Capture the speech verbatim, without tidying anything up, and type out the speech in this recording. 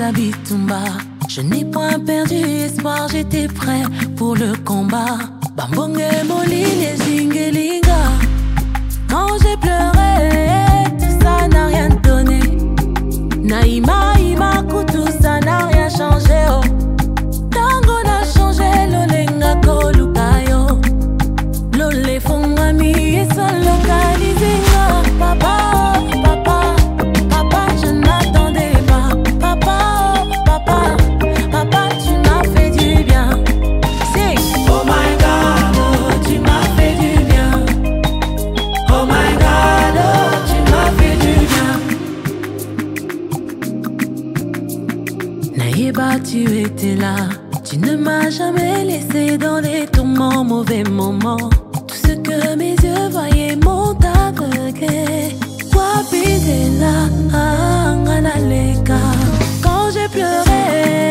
Zabitumba. Je n'ai point perdu espoir, j'étais prêt pour le combat. Bambonge moline zingelinga. Quand j'ai pleuré, tout ça n'a rien donné. Naïma, Ima, tout ça n'a rien changé. Oh. Tango n'a changé, l'olenga kolukayo. L'ole fongami et son localisé. Papa, papa, papa, je n'attendais pas. Papa, papa, papa, tu m'as fait du bien. C'est oh my God, oh, tu m'as fait du bien. Oh my God, oh, tu m'as fait du bien. Naïba, tu étais là. Tu ne m'as jamais laissé dans les tourments, mauvais moments. Tout ce que mes yeux voyaient m'ont aveuglé. Wapi t'es là, ah, Angaleka. Quand j'ai pleuré,